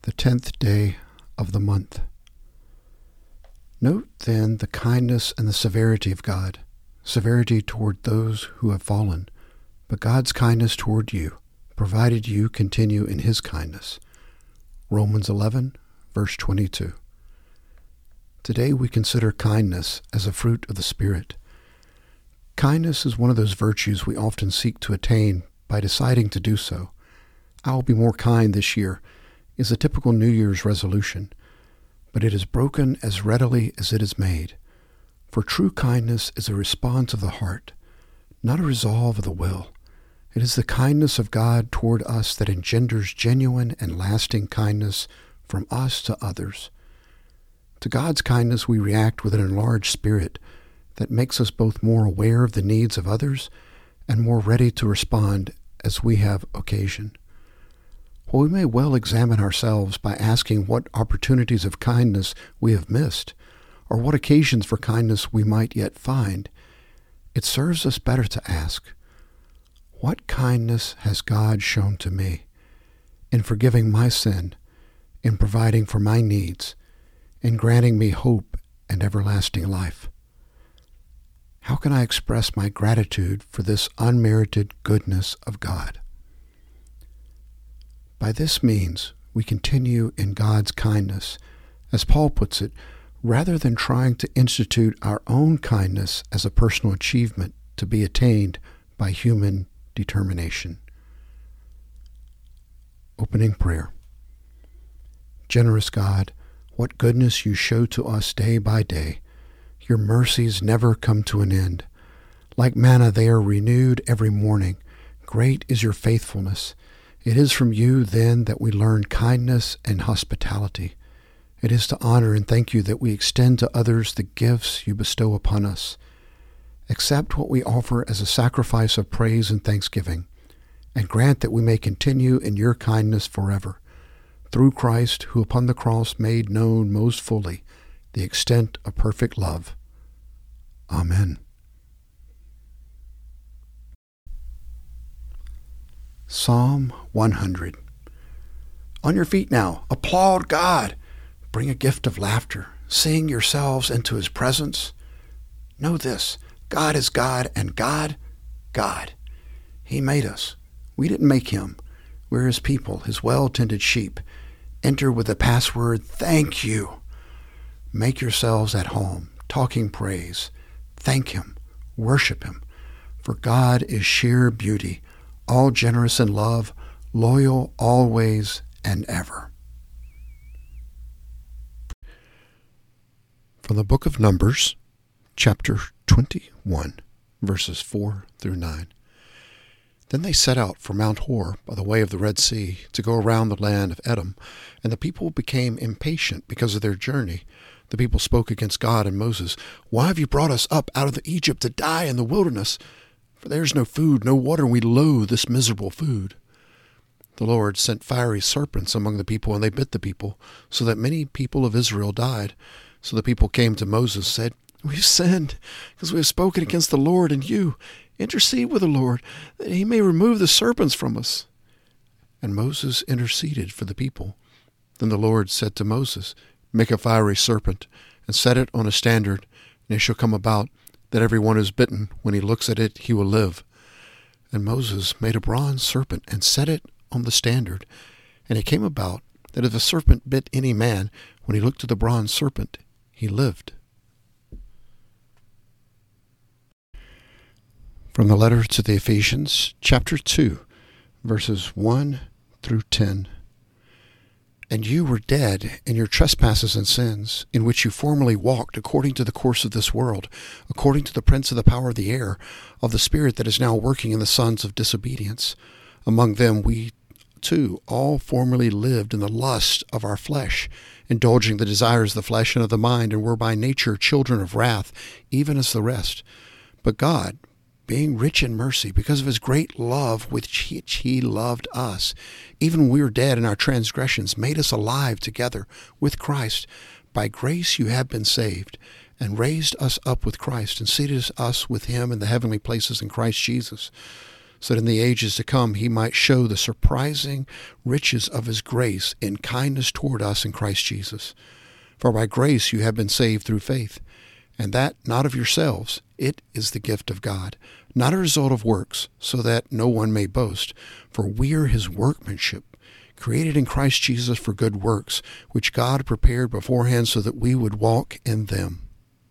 the 10th day of the month. Note then the kindness and the severity of God, severity toward those who have fallen, but God's kindness toward you, provided you continue in his kindness. Romans 11, verse 22. Today we consider kindness as a fruit of the Spirit. Kindness is one of those virtues we often seek to attain by deciding to do so. I will be more kind this year is a typical New Year's resolution, but it is broken as readily as it is made. For true kindness is a response of the heart, not a resolve of the will. It is the kindness of God toward us that engenders genuine and lasting kindness from us to others. To God's kindness we react with an enlarged spirit that makes us both more aware of the needs of others and more ready to respond as we have occasion. While we may well examine ourselves by asking what opportunities of kindness we have missed, or what occasions for kindness we might yet find, it serves us better to ask, what kindness has God shown to me in forgiving my sin, in providing for my needs, in granting me hope and everlasting life? How can I express my gratitude for this unmerited goodness of God? By this means, we continue in God's kindness, as Paul puts it, rather than trying to institute our own kindness as a personal achievement to be attained by human determination. Opening prayer. Generous God, what goodness you show to us day by day. Your mercies never come to an end. Like manna, they are renewed every morning. Great is your faithfulness. It is from you, then, that we learn kindness and hospitality. It is to honor and thank you that we extend to others the gifts you bestow upon us. Accept what we offer as a sacrifice of praise and thanksgiving, and grant that we may continue in your kindness forever, through Christ, who upon the cross made known most fully the extent of perfect love. Amen. Psalm 100. On your feet now, applaud God. Bring a gift of laughter. Sing yourselves into his presence. Know this, God is God, and God. He made us. We didn't make him. We're his people, his well-tended sheep. Enter with the password, thank you. Make yourselves at home, talking praise. Thank him. Worship him. For God is sheer beauty, all generous in love, loyal always and ever. From the book of Numbers, chapter 21, verses 4 through 9. Then they set out for Mount Hor by the way of the Red Sea to go around the land of Edom, and the people became impatient because of their journey. The people spoke against God and Moses. Why have you brought us up out of Egypt to die in the wilderness? For there is no food, no water, and we loathe this miserable food. The Lord sent fiery serpents among the people, and they bit the people, so that many people of Israel died. So the people came to Moses and said, We've sinned, because we have spoken against the Lord and you. Intercede with the Lord, that he may remove the serpents from us. And Moses interceded for the people. Then the Lord said to Moses, Make a fiery serpent, and set it on a standard, and it shall come about that every one who is bitten, when he looks at it, he will live. And Moses made a bronze serpent, and set it on the standard. And it came about that if a serpent bit any man, when he looked at the bronze serpent, he lived. From the letter to the Ephesians, chapter 2, verses 1 through 10. And you were dead in your trespasses and sins, in which you formerly walked according to the course of this world, according to the prince of the power of the air, of the spirit that is now working in the sons of disobedience. Among them we too all formerly lived in the lust of our flesh, indulging the desires of the flesh and of the mind, and were by nature children of wrath, even as the rest. But God, being rich in mercy, because of his great love with which he loved us, even when we were dead in our transgressions, made us alive together with Christ. By grace you have been saved, and raised us up with Christ, and seated us with him in the heavenly places in Christ Jesus, so that in the ages to come he might show the surprising riches of his grace in kindness toward us in Christ Jesus. For by grace you have been saved through faith, and that not of yourselves. It is the gift of God, not a result of works, so that no one may boast. For we are his workmanship, created in Christ Jesus for good works, which God prepared beforehand so that we would walk in them.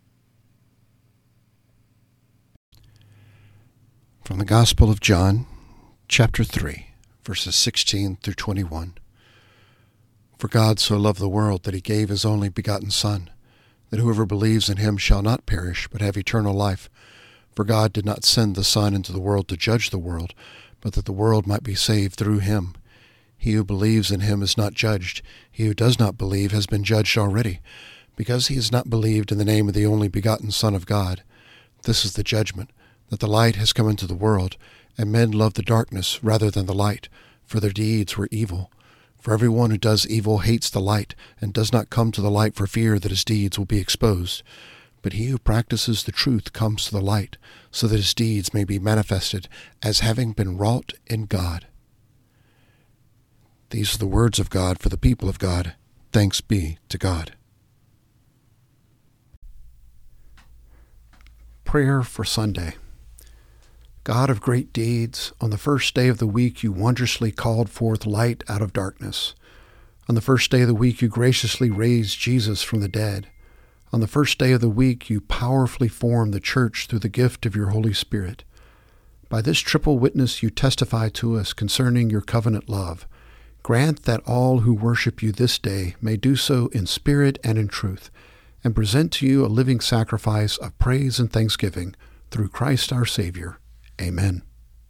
From the Gospel of John, chapter 3, verses 16 through 21. For God so loved the world that he gave his only begotten Son, that whoever believes in him shall not perish, but have eternal life. For God did not send the Son into the world to judge the world, but that the world might be saved through him. He who believes in him is not judged. He who does not believe has been judged already, because he has not believed in the name of the only begotten Son of God. This is the judgment, that the light has come into the world, and men love the darkness rather than the light, for their deeds were evil. For everyone who does evil hates the light, and does not come to the light for fear that his deeds will be exposed. But he who practices the truth comes to the light, so that his deeds may be manifested as having been wrought in God. These are the words of God for the people of God. Thanks be to God. Prayer for Sunday. God of great deeds, on the first day of the week you wondrously called forth light out of darkness. On the first day of the week you graciously raised Jesus from the dead. On the first day of the week you powerfully formed the church through the gift of your Holy Spirit. By this triple witness you testify to us concerning your covenant love. Grant that all who worship you this day may do so in spirit and in truth, and present to you a living sacrifice of praise and thanksgiving through Christ our Savior. Amen.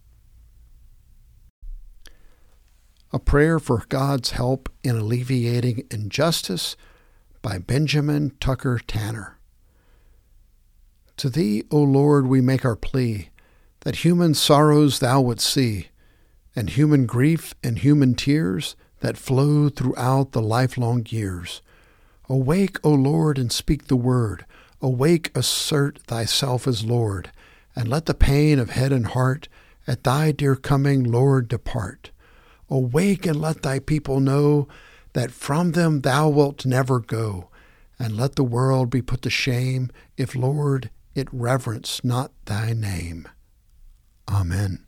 A prayer for God's help in alleviating injustice by Benjamin Tucker Tanner. To thee, O Lord, we make our plea, that human sorrows thou wouldst see, and human grief and human tears that flow throughout the lifelong years. Awake, O Lord, and speak the word. Awake, assert thyself as Lord, and let the pain of head and heart at thy dear coming, Lord, depart. Awake, and let thy people know that from them thou wilt never go, and let the world be put to shame if, Lord, it reverence not thy name. Amen.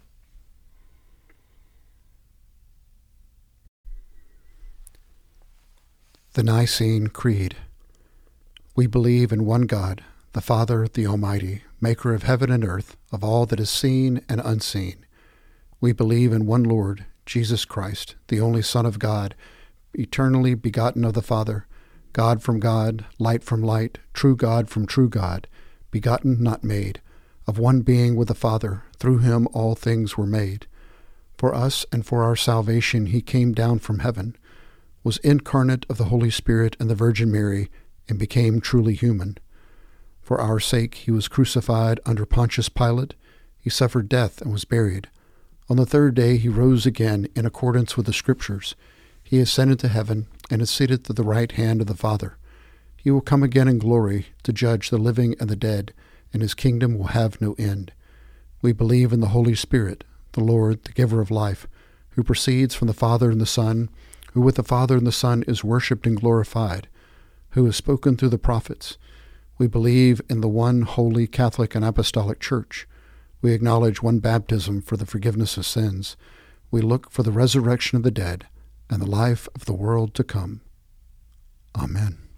The Nicene Creed. We believe in one God, the Father, the Almighty, maker of heaven and earth, of all that is seen and unseen. We believe in one Lord, Jesus Christ, the only Son of God, eternally begotten of the Father, God from God, light from light, true God from true God, begotten, not made, of one being with the Father. Through him all things were made. For us and for our salvation he came down from heaven, was incarnate of the Holy Spirit and the Virgin Mary, and became truly human. For our sake he was crucified under Pontius Pilate. He suffered death and was buried. On the third day he rose again in accordance with the Scriptures. He ascended to heaven and is seated at the right hand of the Father. He will come again in glory to judge the living and the dead, and his kingdom will have no end. We believe in the Holy Spirit, the Lord, the giver of life, who proceeds from the Father and the Son, who with the Father and the Son is worshipped and glorified, who has spoken through the prophets. We believe in the one holy Catholic and Apostolic Church. We acknowledge one baptism for the forgiveness of sins. We look for the resurrection of the dead and the life of the world to come. Amen.